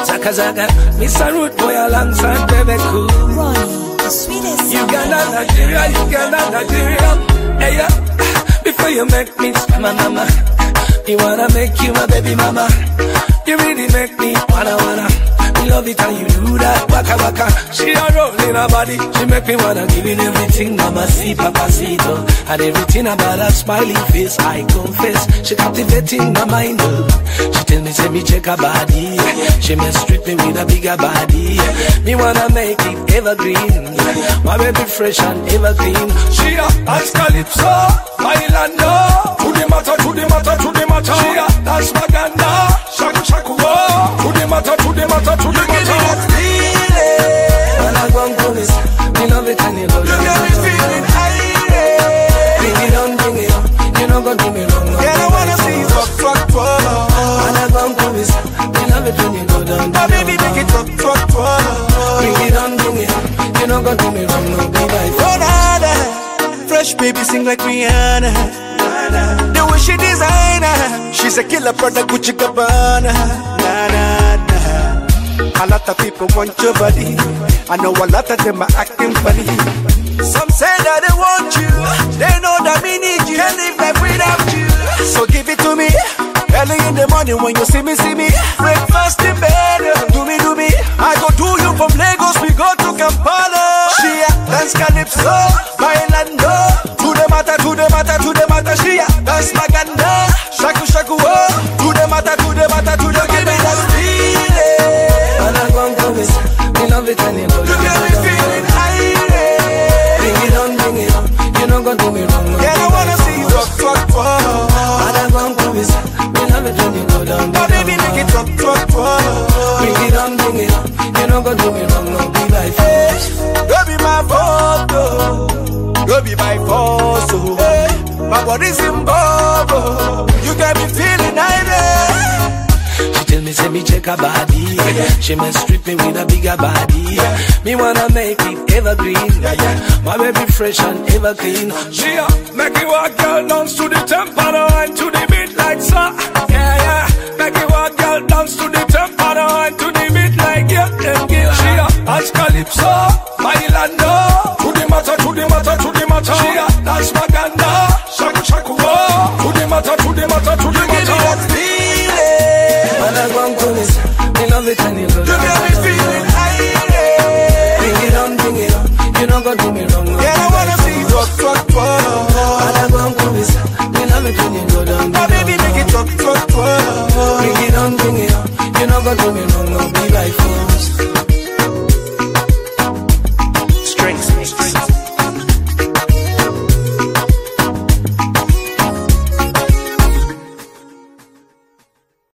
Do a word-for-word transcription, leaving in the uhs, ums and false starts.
Zaka Zaka, Mister Root Boy alongside Bebe Cool. Ronnie, the sweetest. Uganda, Nigeria, Uganda, Nigeria. Hey, yeah. Before you make me my mama, you wanna make you my baby mama. You really make me wanna wanna. Love it how you do that, waka waka. She a roll in her body, she make me wanna give in everything, mama see, papacito. And everything about her smiling face, I confess. She captivating my mind, oh. She tell me, say me check her body. She mess treat me with a bigger body. Me wanna make it evergreen. My baby fresh and evergreen. She a dance calypso, bailando. To the matter, to the matter, to the matter. She a dance maganda, shaku shaku oh. To the matter, to the matter, to the matter. You give me that feeling. When I go and go this, me love it and you love it. You got me feeling high. Bring it on, bring it on. You don't go do me wrong. Yeah, I wanna see you talk, talk, talk. When I go and go this, me love it when you go down. Oh, baby, make it talk, talk, talk. Bring it on, bring it on. You don't go do me wrong. No, be like oh, nada. Fresh baby sing like Rihanna. The way she designer, she's a killer product, Gucci Gabbana. Na na na. A lot of people want your body. I know a lot of them are acting funny. Some say that they want you. They know that me need you. Can't live life without you. So give it to me. Early in the morning when you see me, see me. Breakfast in bed. Do me, do me. I go do you from Lagos. We go to Kampala. She a dance calypso, bailando. To the matter, to the matter, to the matter. She a dance maganda. Shaku shaku oh. To the matter, to the matter, to the matter. Give me that feeling. And I go and go this. Me love it and you know. You got me feeling high. Bring it on, bring it on. You don't go do me wrong. Yeah, I wanna see you talk, talk, talk. And I go and go this. Me love it when you go down. Oh, baby, make it talk, talk, talk. Bring it on, bring it on. You don't go do me wrong. No, be by force. Go be my photo. Go be my force. Oh. Hey, my body's in bubble. You got me feeling high. She tell me, say me check her body. She must strip me with a bigger body. Me wanna make it evergreen. My baby fresh and ever clean. She a make it walk, girl, dance to the tempo and to the beat like so. Yeah, yeah. Make it walk, girl, dance to the tempo and to the beat like yeah, yeah, yeah. She a dance calypso, bailando. To the matter, to the matter, to the matter. She a dance maganda, shaku shaku oh. To the matter, to the matter, to the matter. When I go and go this, me love it and you love it. You got me feeling high. Bring it on, bring it on. You don't go do me wrong. Yeah, I wanna see you talk, talk, talk. When I go and go this, me love it when you go down. Oh, baby, make it talk, talk, talk. Bring it on, bring it on. You don't go do me wrong. No, be like fool.